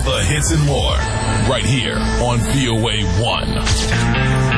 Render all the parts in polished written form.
the hits and more, right here on VOA 1.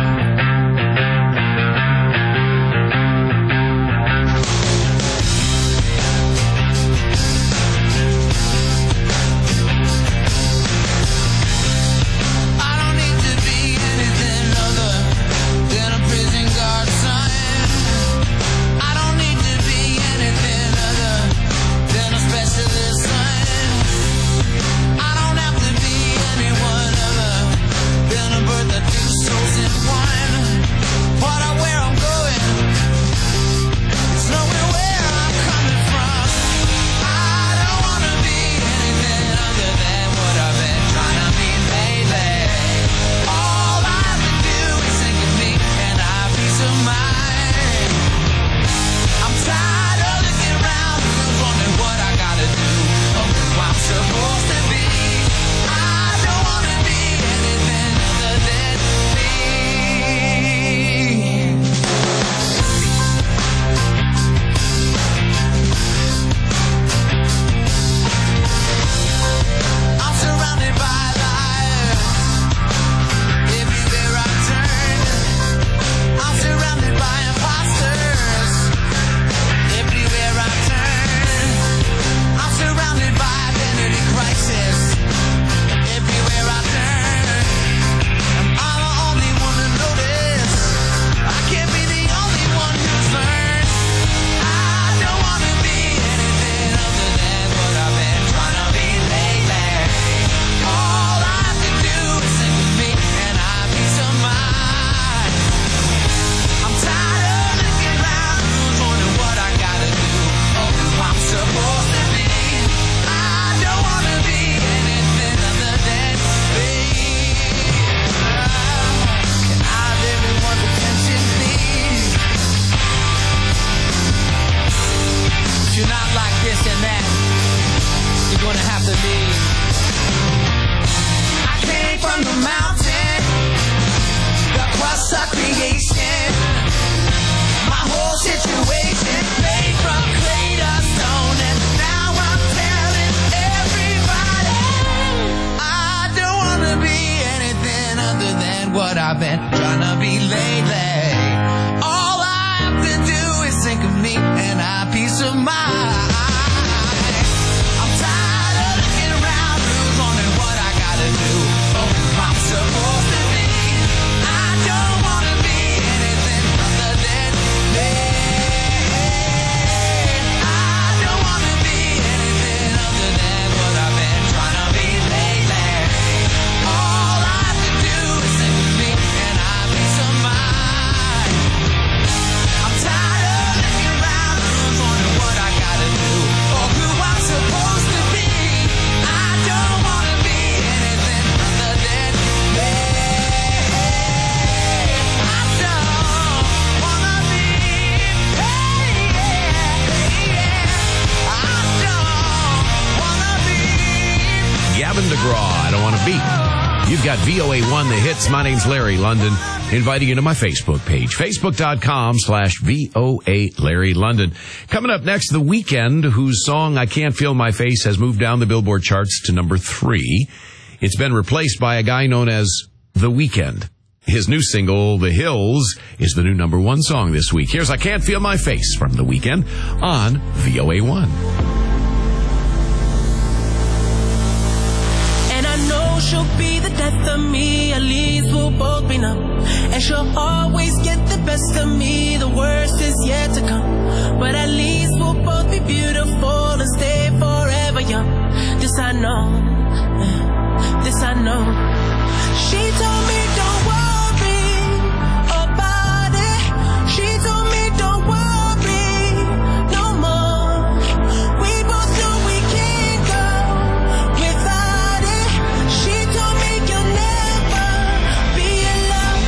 I don't want to be. You've got VOA 1, the hits. My name's Larry London, inviting you to my Facebook page, facebook.com/VOA Larry London. Coming up next, The Weeknd, whose song I Can't Feel My Face has moved down the Billboard charts to number 3. It's been replaced by a guy known as The Weeknd. His new single, The Hills, is the new number 1 song this week. Here's I Can't Feel My Face from The Weeknd on VOA 1. She'll be the death of me, at least we'll both be numb. And she'll always get the best of me, the worst is yet to come. But at least we'll both be beautiful and stay forever young. This I know, this I know. She told me don't worry about it. She told me don't worry no more. We both know we can't go without it. She told me you'll never be alone.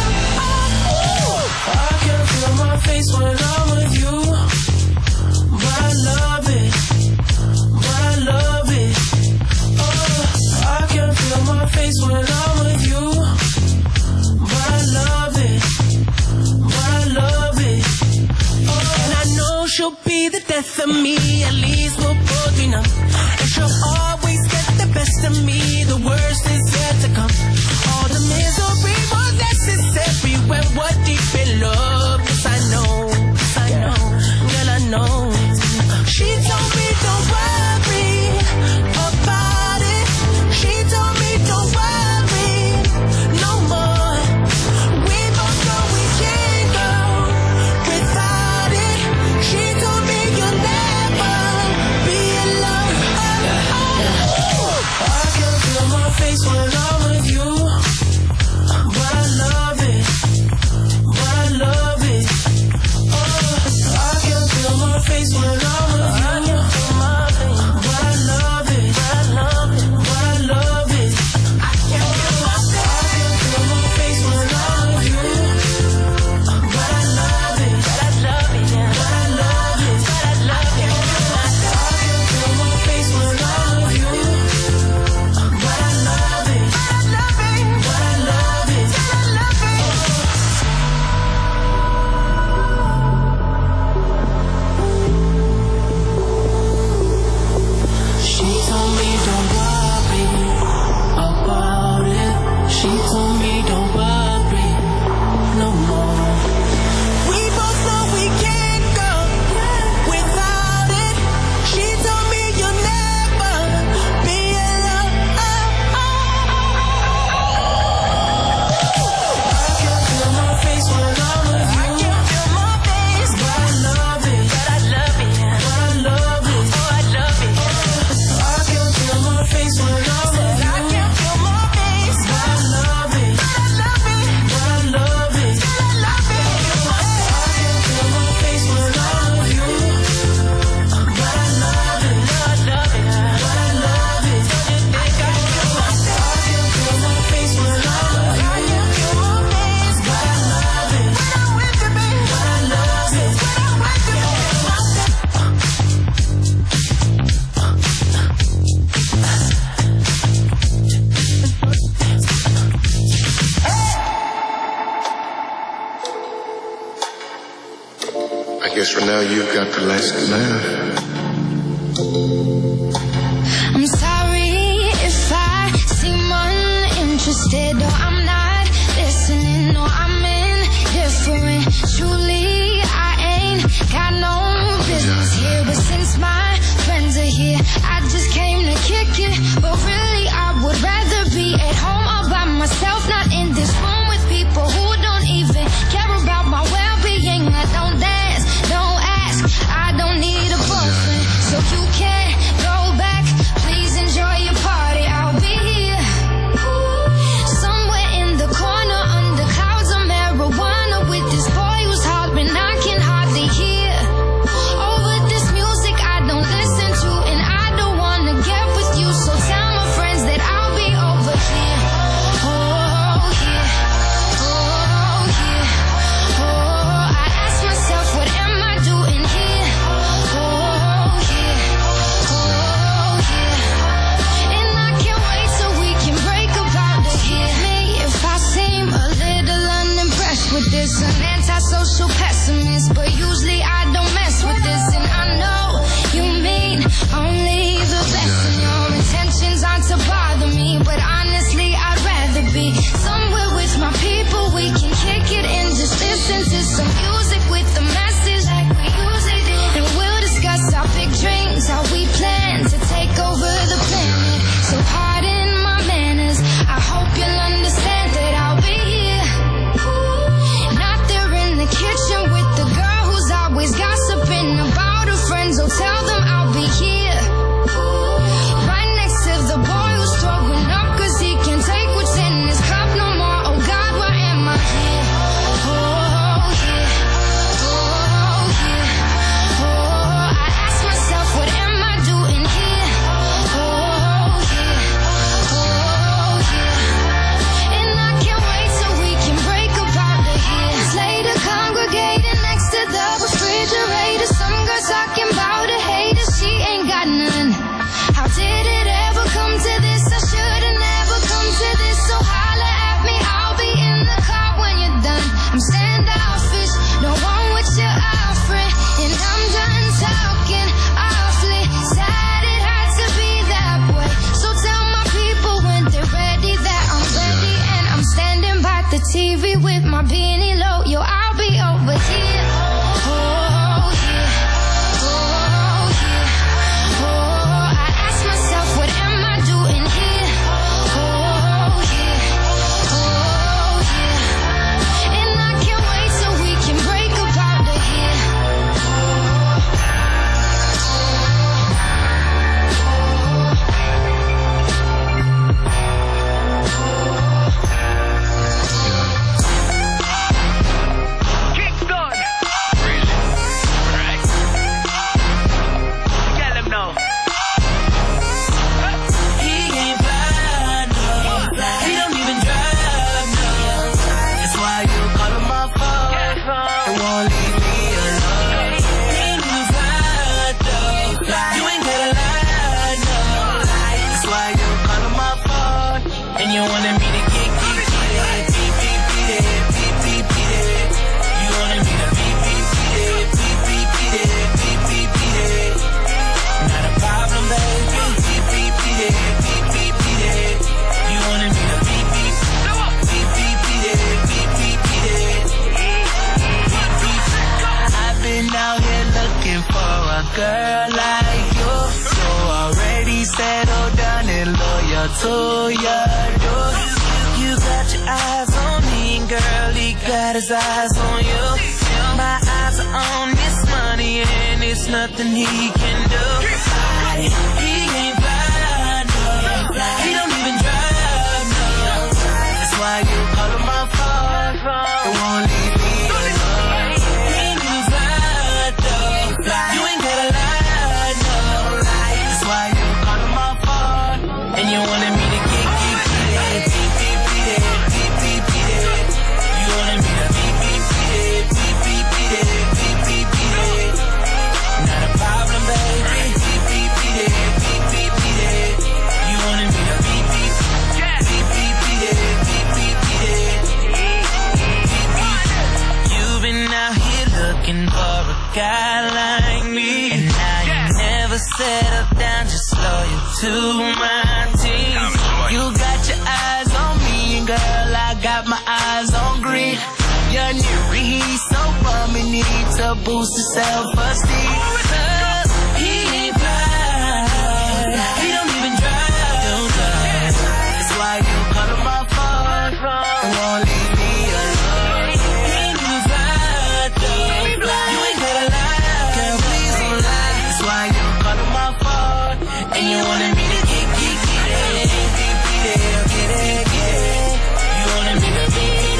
I can feel my face when I'm with you, but I love it, but I love it. I can feel my face when I'm with you, but I love it, but I love it. And I know she'll be the death of me, at least we'll both be numb. And she'll always get the best best of me, the worst is yet to come. All the misery was necessary when we're deep in love. 'Cause I know, girl, I know. She told me don't worry about it. She told me don't worry no more. We both know we can't go without it. She told me you'll never be alone. I can feel my face when I'm with you, but I love it, but I love it. I can feel my face when I'm with you, but I love it, but I love it, but I love it. I can feel my face when I'm with you, but I love it, but I love it, but I love it, but I love it. I can feel my face when I'm with you, but I love it, but I love it, but I love it, but I love it. She told me don't worry about it. She told me don't worry no more. We both know we can't go without it. She told me you'll never be alone. I can feel my face when I'm with you. I can feel my face, but I love it, but I love it, but I love it. Oh, I love it. I can feel my face when I'm with you. I can feel my face, but I love it, but I love it, but I love it, but I love it. I can feel my face when I'm with you, but I love it, but I love it, but I love it. I can feel my face when I'm with you. I can feel my face, but I love it, when I'm with you, baby. But I love it, when I'm with you, baby. I guess for now you've got the last laugh. I'm sorry if I seem uninterested or I'm not listening or I'm indifferent. Truly, I ain't got no business here, but since my friends are here, I just came to kick it. But really, I would rather be at home all by myself, not in this room with people who don't even care about my well-being. I don't dance, don't ask, I don't need a boyfriend, so you can't go back. Please enjoy your party, I'll be here somewhere in the corner under clouds of marijuana with this boy who's hollering I can hardly hear. Over this music I don't listen to, and I don't wanna get with you, so tell my friends that I'll be over here. Oh, here. TV with my penny low. Yo, I'll be over here. Oh, yeah. Oh, yeah. Oh, I ask myself, what am I doing here? Oh, yeah. Oh, yeah. And I can't wait so we can break up out of here. You wanted me to get beat it. You wanted me to beat it. Not a problem, baby. Beat it. You wanted me to beat it. I've been out here looking for a girl like you, so already settled down and loyal to you. You got your eyes on me, and girl, he got his eyes on you. My eyes are on this money, and it's nothing he can do. He ain't fly, no. He don't even drive, no. That's why you call him my phone. It won't leave me alone. He ain't even fly, no. You ain't gotta lie, no. That's why you call him my phone, and you wanted me to get it. Not a problem, baby. You wanted me to You've been out here looking for a guy like me, and now you never settle down, just loyal to my team. You got your eyes on me, and girl, I got my eyes on green. Your new he's so bummy, need to boost his self-esteem. He ain't fly, he don't even drive. That's why you call him my phone, and won't leave me alone. He ain't even fly, you ain't gotta lie, girl, please don't lie. That's why you call him my phone, and you wanted me to get it. You wanted me to beat it.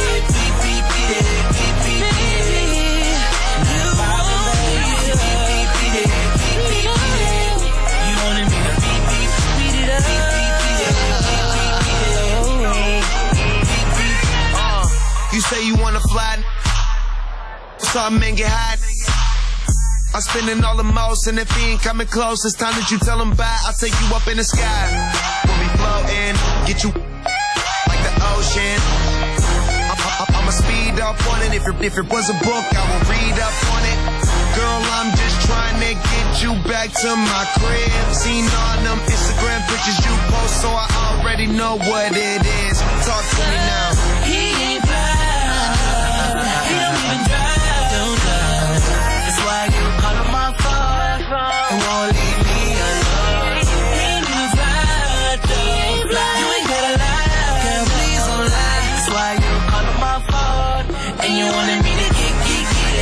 You say you wanna fly, some men get hot. I'm spending all the most, and if he ain't coming close, it's time that you tell him bye. I'll take you up in the sky. We'll be floating, get you like the ocean. I'ma speed up on it. If it was a book, I will read up on it. Girl, I'm just trying to get you back to my crib. Seen all them Instagram pictures you post, so I already know what it is. Talk to me now. He ain't fly, he don't even drive. That's why you call him my phone, and won't leave me alone. He ain't even fly, you ain't gotta lie, girl, please don't lie. That's why you call him my phone, and you wanted me to get it.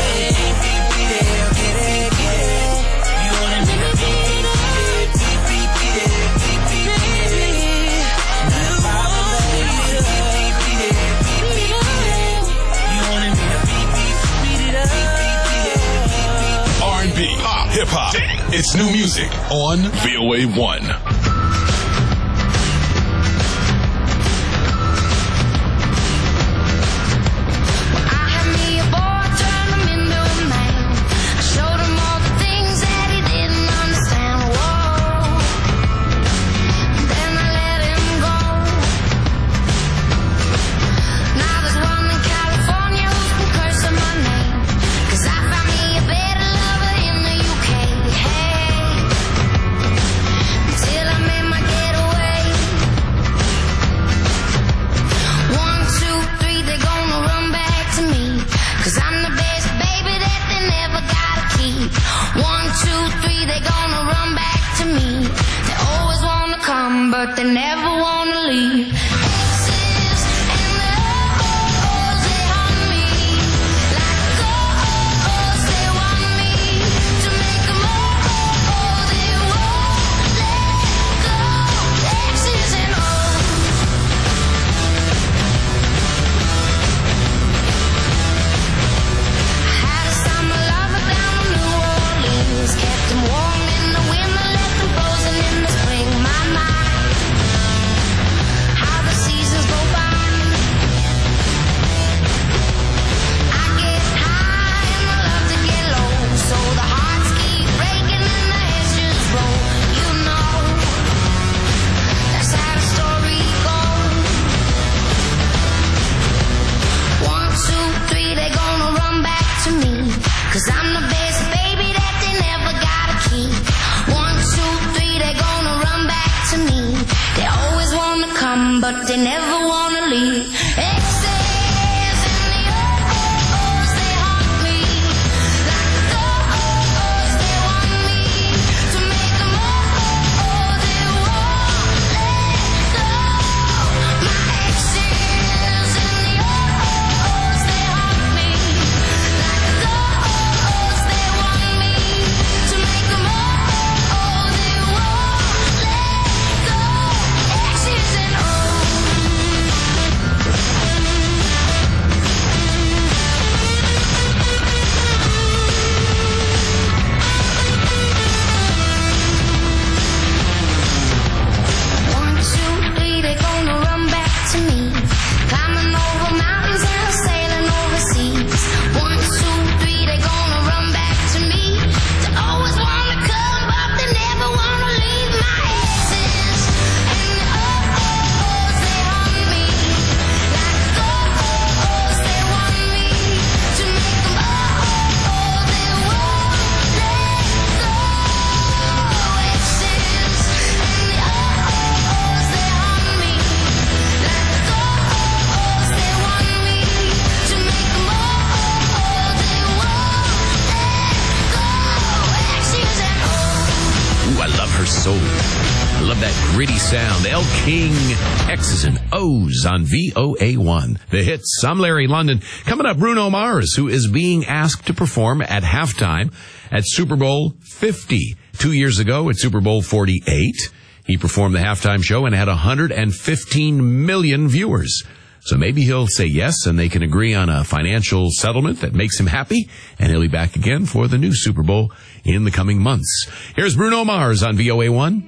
You wanted me to beat it. Not a problem, baby. You wanted me to beat it up. R&B, pop, hip-hop. It's new music on VOA 1. Till but they never wanna leave. Exes and the oh-ohs, they haunt me. Like oh-ohs, they want me to make them oh-oh, they won't let go. Exes and had a summer lover down in New Orleans, kept him warm in the winter, left him frozen in the spring. My mind, how the seasons go by. I get high and I love to get low, so the hearts keep breaking and the heads just roll. You know, that's how the story goes. 1, 2, 3, they gonna run back to me, 'cause I'm the best baby that they never gotta keep. 1, 2, 3, they gonna run back to me. They always wanna come, but they never wanna leave. Exes and the oh-ohs, they haunt me. Like the oh-ohs, they want me to make them oh-oh, they won't let go. My exes and the oh-ohs, they haunt me. Like the oh-ohs, they want me to make them oh-oh, they won't let go. Exes and One, 2, 3, they gonna run back to me. Climbing over mountains and sailing overseas. 1, 2, 3, they gonna run back to me. They always wanna come, but they never wanna leave. My exes and the oh-ohs, they haunt me. Like the oh-ohs, they want me to make them oh-oh, they won't let go. Exes and the oh-ohs, they haunt me. Like the oh-ohs, they want me to make them oh-oh, they won't let go. Exes and Ooh, I love her soul. I love that gritty sound. El King, X's and O's on VOA1. The hits. I'm Larry London. Coming up, Bruno Mars, who is being asked to perform at halftime at Super Bowl 50. 2 years ago at Super Bowl 48, he performed the halftime show and had 115 million viewers. So maybe he'll say yes and they can agree on a financial settlement that makes him happy, and he'll be back again for the new Super Bowl in the coming months. Here's Bruno Mars on VOA1.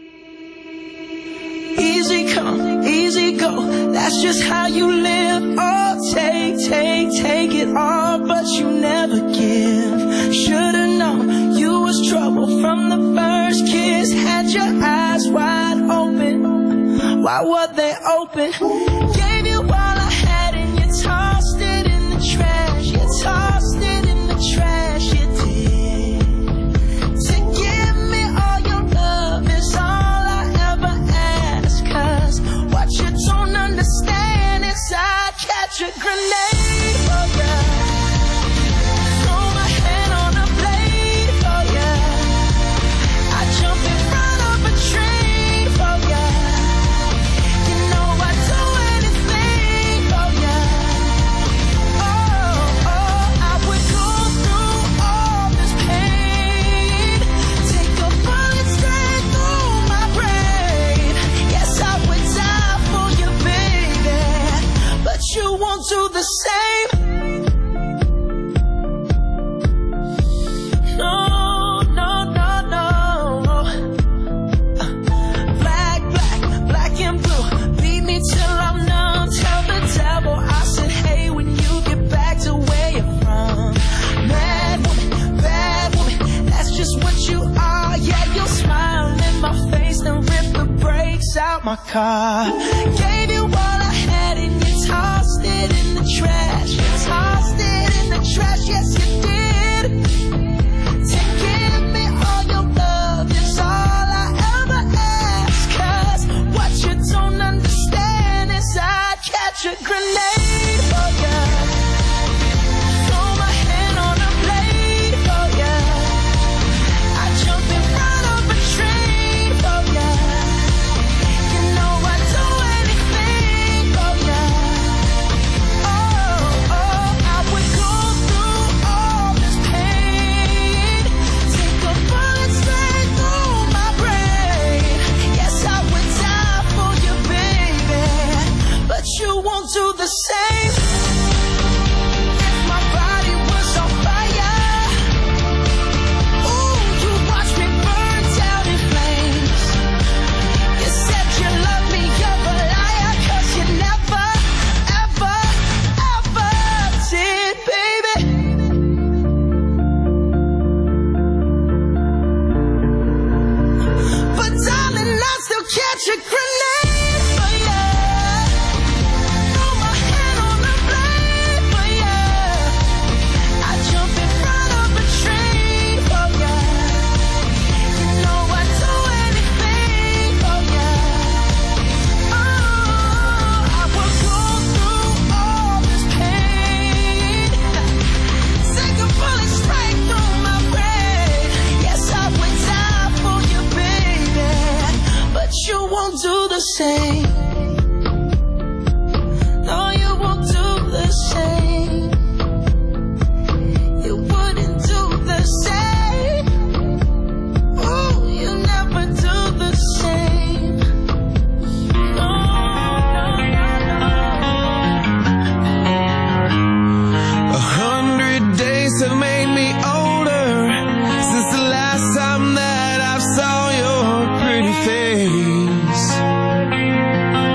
Easy come, easy go, that's just how you live. Oh, take it all, but you never give. Should've known you was trouble from the first kiss. Had your eyes wide open, why were they open? Gave you all I had and you tossed it in the trash. You tossed it in the trash, you did. To give me all your love is all I ever ask, 'cause what you don't understand is I'd catch a grenade for ya. Throw my hand on a blade for ya. I'd jump in front of a train for ya. You know I'd do anything for ya. Oh, I would go through all this pain. Take a bullet straight through my brain. Yes, I would die for you, baby, but you won't do the same. No. Black and blue. Beat me till I'm numb. Tell the devil I said, hey, when you get back to where you're from. Bad woman, that's just what you are. Yeah, you'll smile in my face, then rip the brakes out my car. Gave you all I had and you tossed it in the trash. You tossed it in the trash, yes you did. To give me all your love is all I ever ask, 'cause what you don't understand is I'd catch a grenade for ya. Throw my hand on a blade for ya. I'd jump in front of a train for ya. catch a grenade for ya. Throw my hand on the blade for ya. I jump in front of a train for ya. You know I'd do anything for ya. Oh, I will go through all this pain. Take a bullet straight through my brain. Yes, I would die for you, baby, but you won't do the same. No, you won't do the same. You wouldn't do the same. Oh, you never do the same. No, no, no, no. 100 days have made me older since the last time that I saw your pretty face.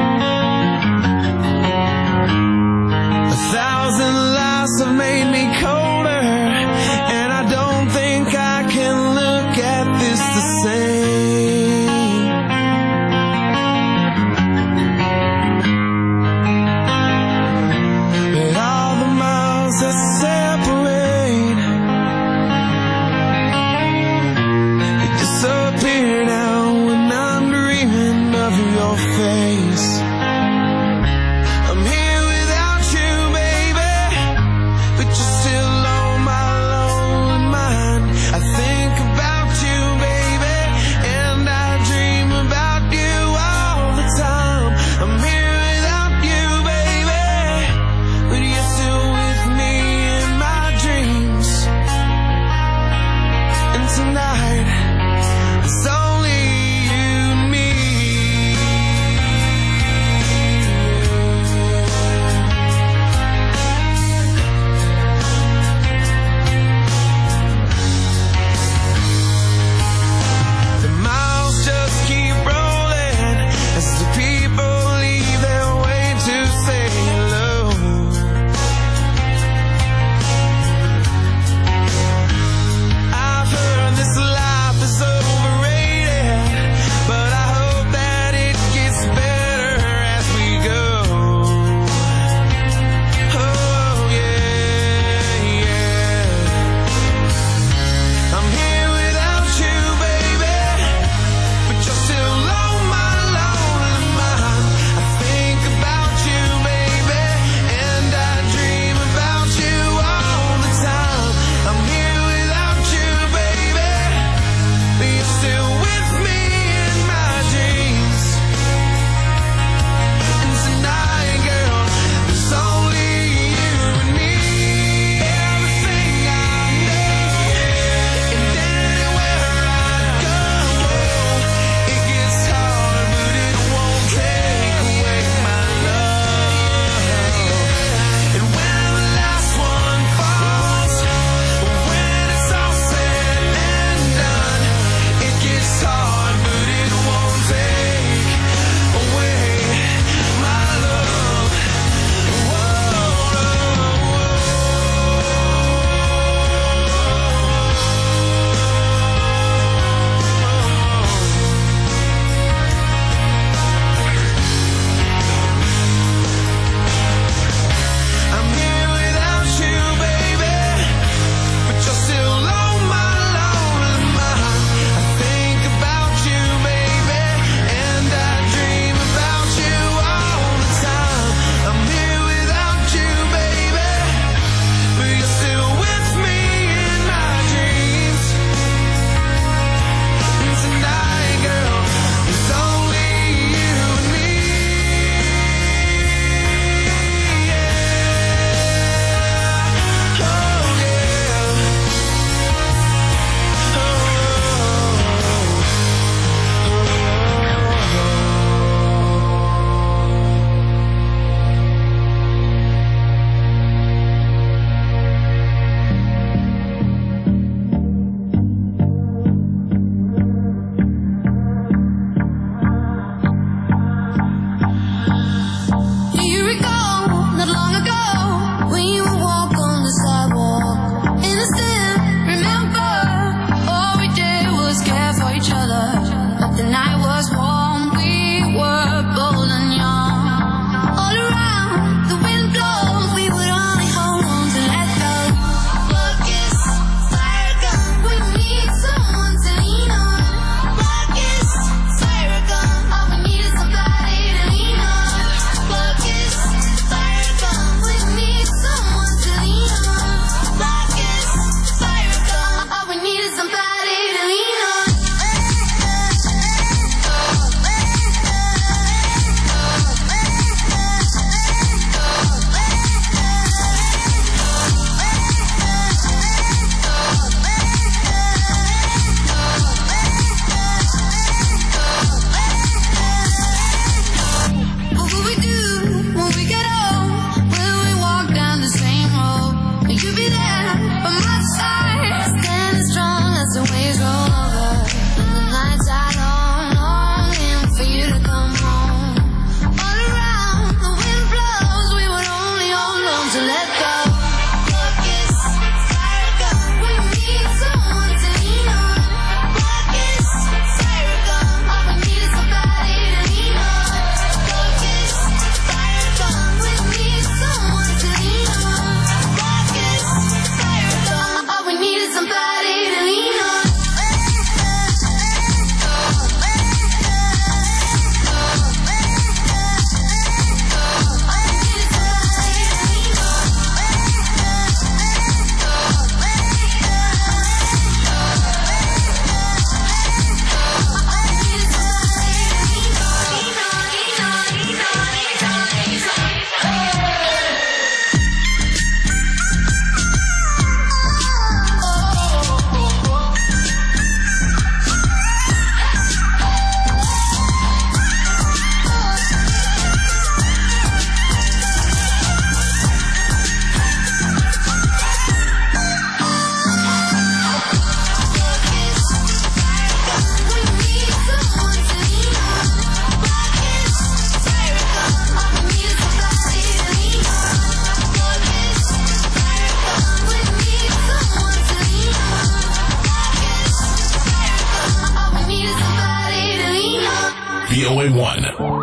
VOA1.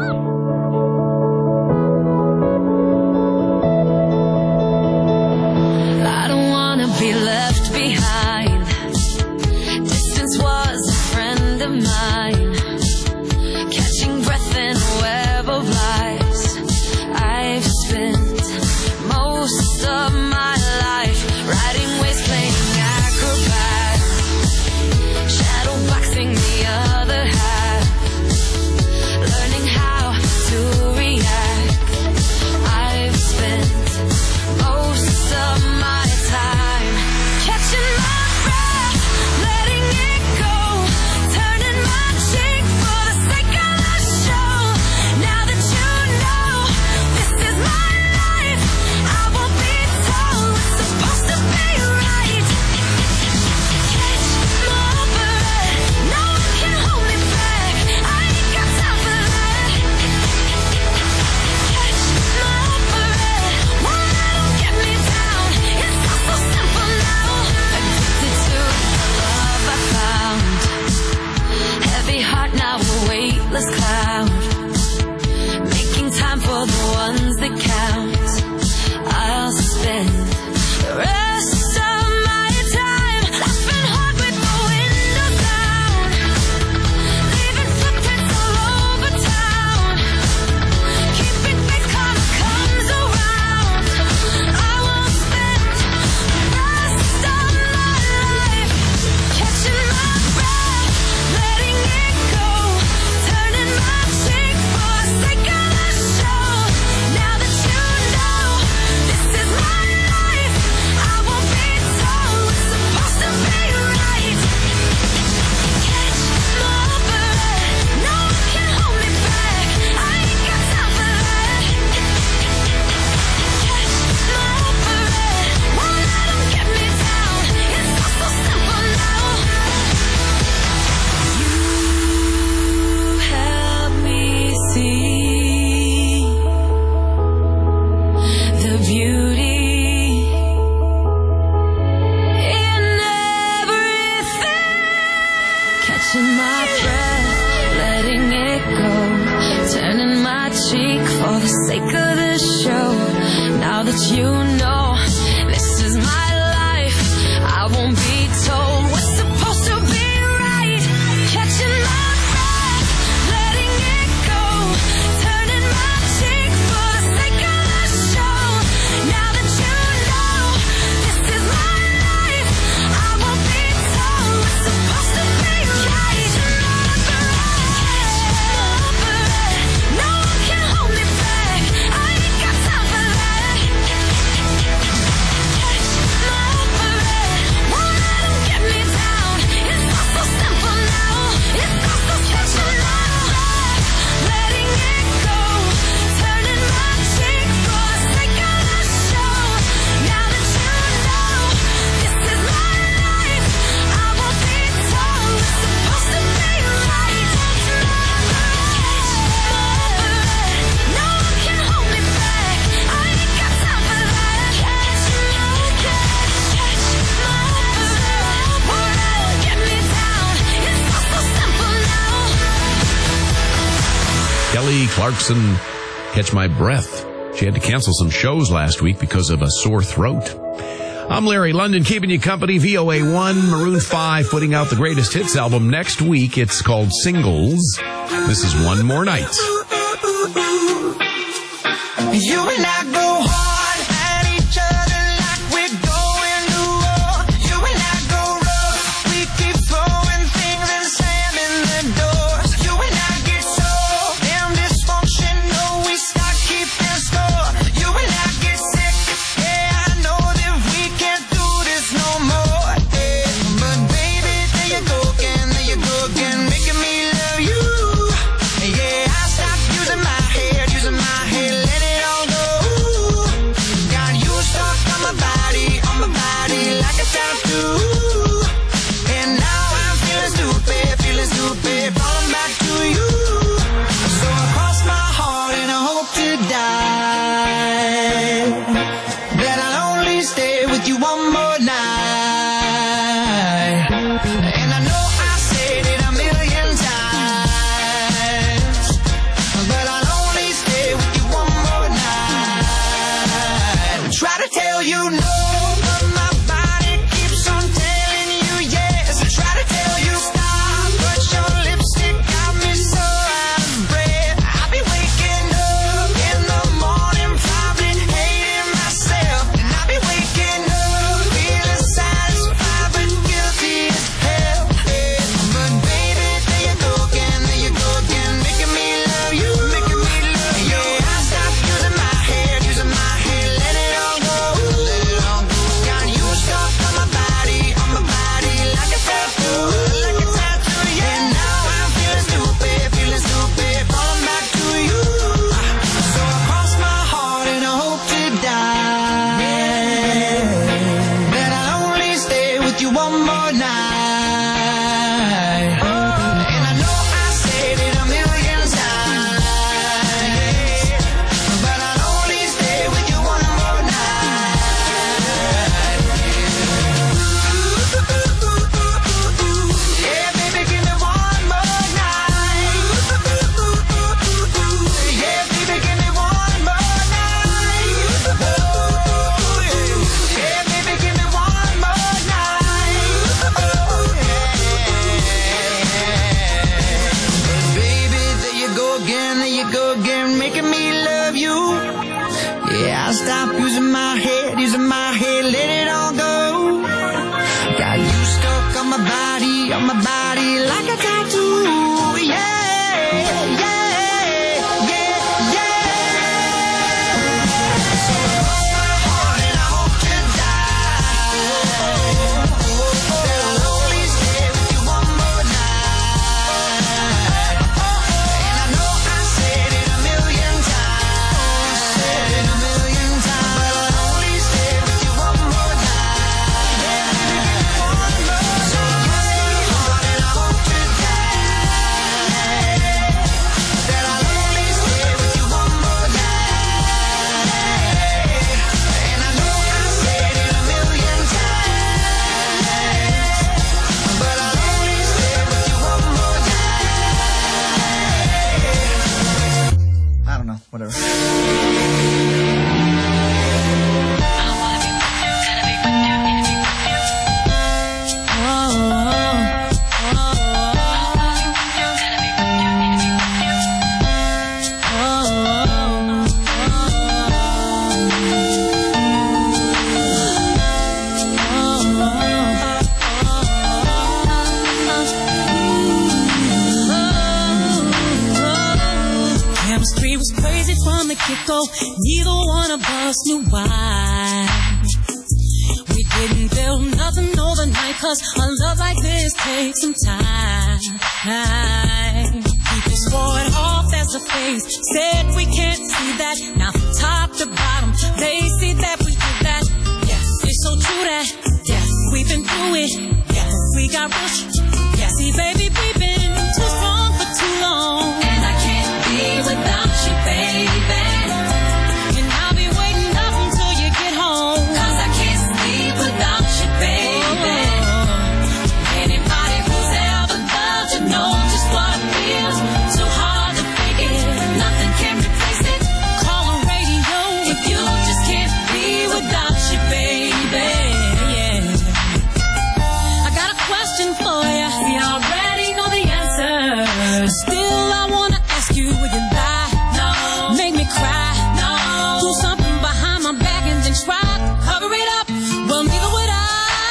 I don't wanna be left behind. Distance was a friend of mine. Catching breath in a web of lies. I've spent most of my life riding waves, playing acrobat, shadow boxing the other half, learning how to react. I've spent most of my time catching my breath, letting it go, turning my cheek for the sake of the show. Now that you know this is my life, I won't be told what's supposed to be right. Catch my breath, no one can hold me back. I ain't got time for that. Catch my breath, won't let 'em get me down. It's all so simple now. Addicted to the love I found. Heavy heart, now a weightless cloud. Making time for the ones that count. I'll spend the rest of my time laughing hard with the windows down, leaving footprints all over town. Keeping faith, karma comes around. I will spend the rest of my life catching my breath, letting it go, turning my cheek for the sake of the show. Now that you know this is my life, I won't be told what's supposed to be right. Catch my breath, no one can hold me back. I ain't got time for that. Catch my breath, won't let 'em get me down. It's all so simple now. You help me see the beauty in everything. Catching my breath, letting it go, turning my cheek for the sake of the show. Now that you know this is my life, I won't be told what's supposed to be right. Catching my breath, letting it go, turning my cheek for the sake of the show. Now that you know this is my life, I won't be told what's supposed to be right. Catch my breath, no one can hold me back. I ain't got time for that. Catch my breath, won't let 'em get me down. It's all so simple now. It's all so catching my breath, letting it go, turning my cheek for the sake of the show. Now that you know this is my life, I won't be told what's supposed to be right. Catch my breath, no one can hold me back. I ain't got time for that. Catch my breath, won't let 'em get me down. It's all so simple now. Kelly Clarkson, Catch My Breath. She had to cancel some shows last week because of a sore throat. I'm Larry London, keeping you company. VOA1, Maroon 5, putting out the greatest hits album next week. It's called Singles. This is One More Night. You and I go hard at each other like we're going to war. You and I go rough, we keep throwing things and slamming the doors. You and I get so damn dysfunctional, we start keeping score. You and I get sick, yeah, I know that we can't do this no more. Yeah. But baby, there you go again, making me love you. Yeah, I stopped using my head, let it all go. Gotta stop using my head, let it all go. Got you stuck on my body like a tattoo. Yeah, yeah, yeah, yeah. So broke my heart and I hope to die. That I'll only stay with you one more night. And I know I said it a million times, but I'll only stay with you one more night. Yeah, one more. So broke my heart and I hope to die. That I'll only stay with you one more night. And I know I said it a million times, but I'll only stay with you one more night. I don't know, whatever. Chemistry was crazy from the get-go. Neither one of us knew why. We didn't build nothing overnight, 'cause a love like this takes some time. People swore it off as a phase, said we can't see that. Now from top to bottom, they see that we did that. Yeah, it's so true that, yeah, we've been through it. Yeah, we got rushed. Yeah, see baby, we've been too strong for too long. And I can't be without you, baby. And I'll be waiting up until you get home, 'cause I can't sleep without you, baby. Anybody who's ever loved you knows just what it feels. Too hard to fake it, nothing can replace it. Call the radio if you just can't be without you, baby. Yeah. I got a question for you. We already know the answer. Still, I wanna ask you, will you lie? No. Make me cry? No. Do something behind my back and then try to cover it up? Well, neither would I,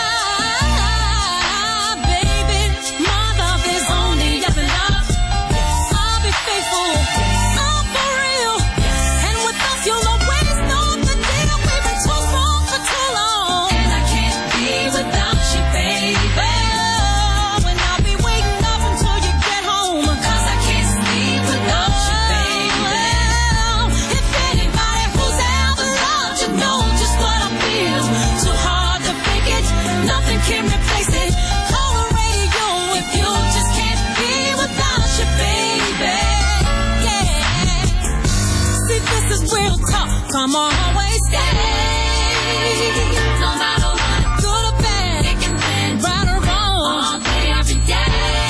baby. My love is only up and up. I'll be faithful. I'm for real. And with us, you'll always know the deal. We've been too strong for too long. And I can't be without you, baby. And I'll be waiting up until you get home, 'cause I can't sleep without you, baby. If anybody who's ever loved you knows just what I feel. Too hard to fake it, nothing can replace it. Call the radio if you just can't be without you, baby. Yeah. See, this is real talk. Come on, always stay. No matter what, good or bad, it can bend, right or wrong, all day, every day.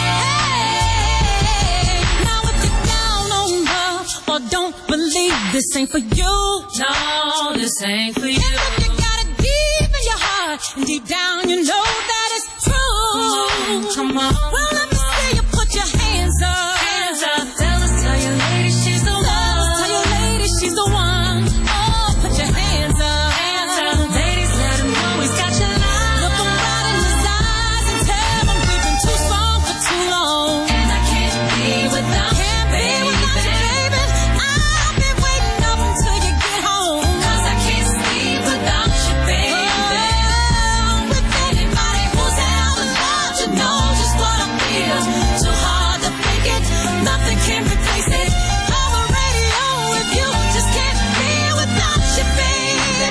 Hey, now if you're down on love or don't believe, this ain't for you. No, this ain't for you. And if you got it deep in your heart and deep down you know that it's true. Come on. Well, let me see you put your hands up. Hands up. Tell your lady she's the one. Tell your lady she's the one. Oh, put your hands up. Hands up. Ladies, let him know he's got your line. Look him right in his eyes and tell him we've been too strong for too long. And I can't be without you, baby. I'll be waiting up until you get home, 'cause I can't sleep without you, baby. With anybody who's ever loved you knows just what I feel. Too hard to fake it, nothing can replace it. Call the radio if you just can't be without you, baby.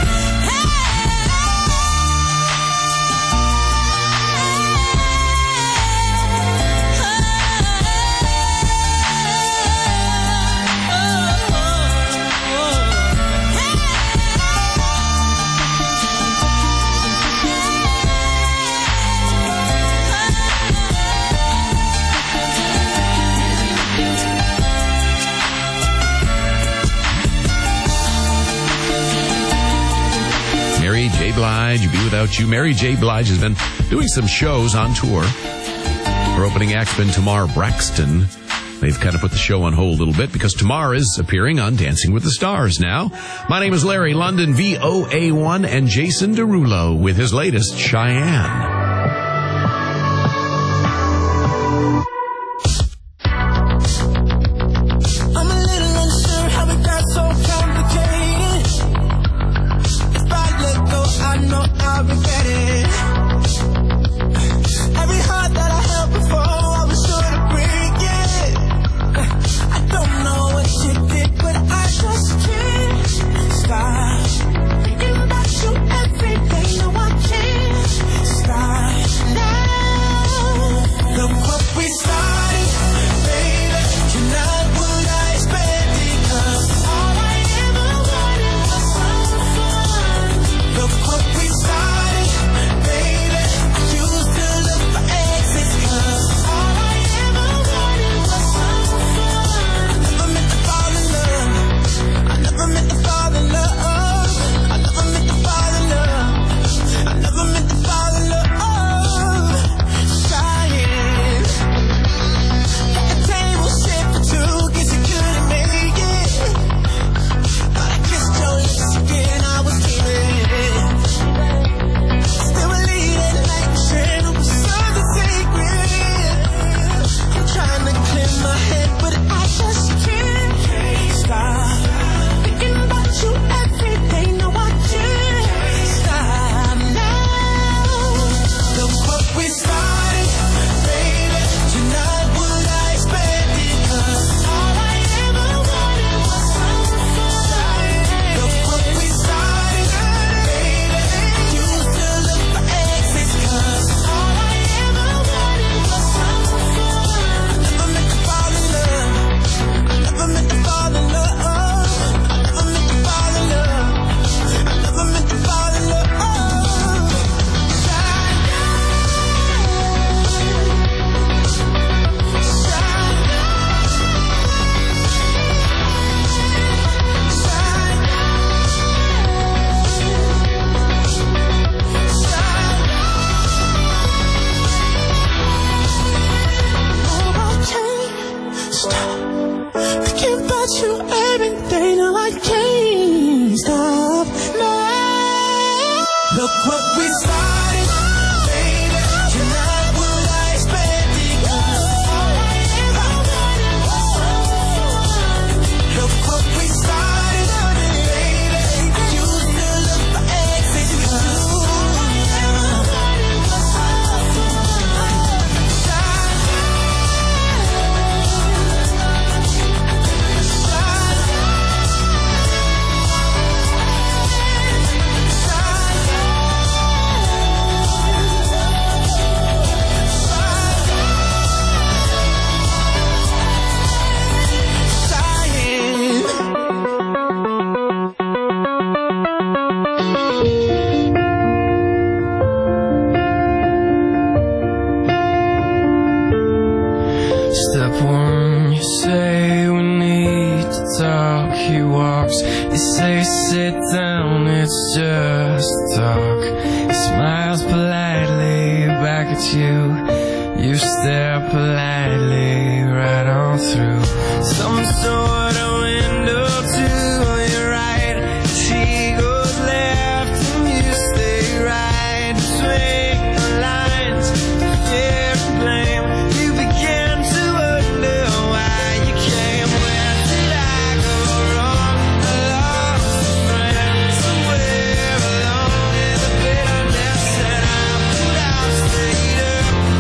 Mary J. Blige, Be Without You. Mary J. Blige has been doing some shows on tour. Her opening act's been Tamar Braxton. They've kind of put the show on hold a little bit because Tamar is appearing on Dancing with the Stars now. My name is Larry London, VOA1, and Jason Derulo with his latest, Cheyenne.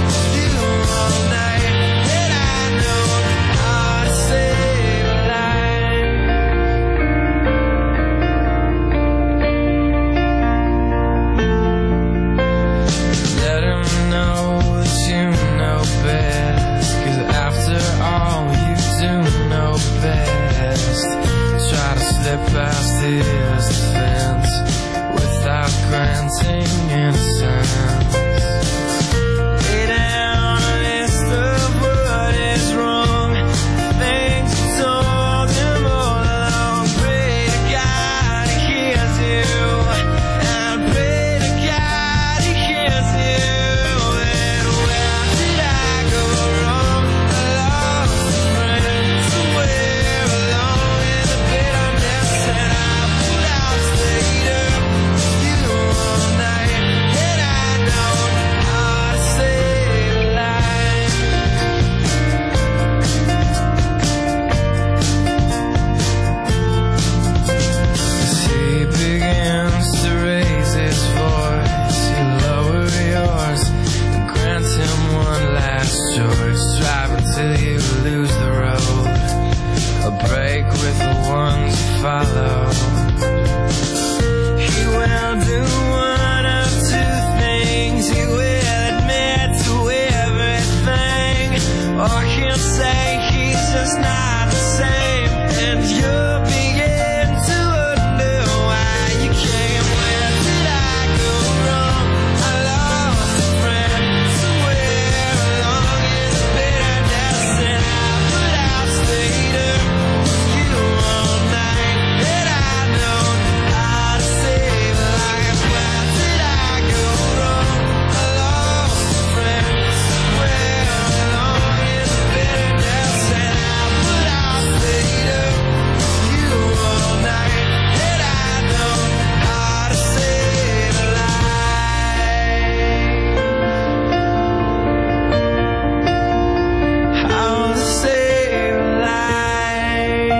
All night, and I know how to save a life. say he's just not the same, and you begin to wonder why you came. Where did I go wrong? I lost a friend somewhere along in the bitterness, and I've stayed up with you all night, and I know how to save a life. Where did I go wrong? I lost a friend somewhere along in the bitterness, and I've stayed up with you all night, and I know how to save a life. How to save a life.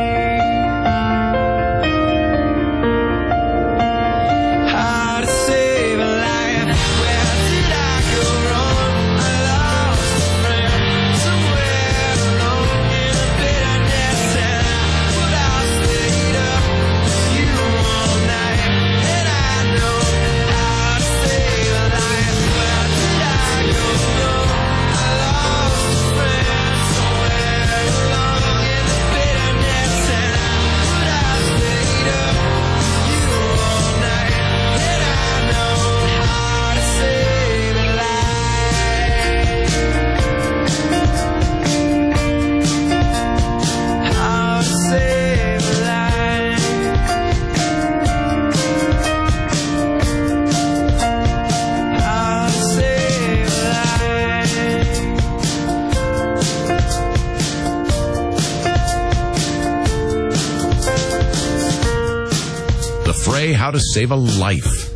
How to save a life. Where did I go wrong? I lost a friend somewhere along in the bitterness, and I stayed up with you all night, and I know how to save a life. Where did I go wrong? I lost a friend somewhere along in the bitterness, and I stayed up with you all night, and I know how to save a life. How to save a life. How to save a life. The Fray, How to Save a Life.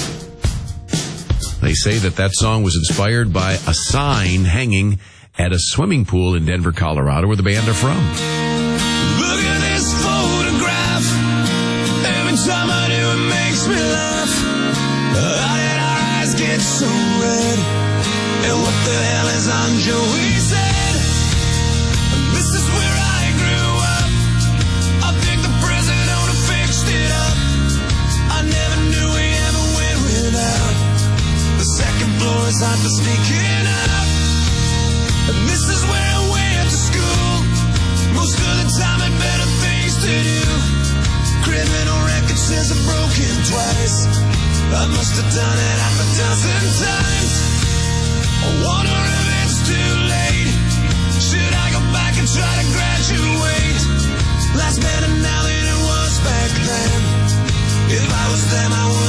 They say that song was inspired by a sign hanging at a swimming pool in Denver, Colorado, where the band are from. Look at this photograph. Every time I do, it makes me laugh. How did our eyes get so red? And what the hell is on Joey's head? This is where I grew up. I think the president would have fixed it up. I never knew we ever went without. The second floor is hot for sneaking up. And this is where I went to school. Most of the time had better things to do. Criminal record says I've broken twice. I must have done it half a dozen times. I wonder if it's too late. Should I go back and try to graduate? Life's better now than it was back then. If I was them, I would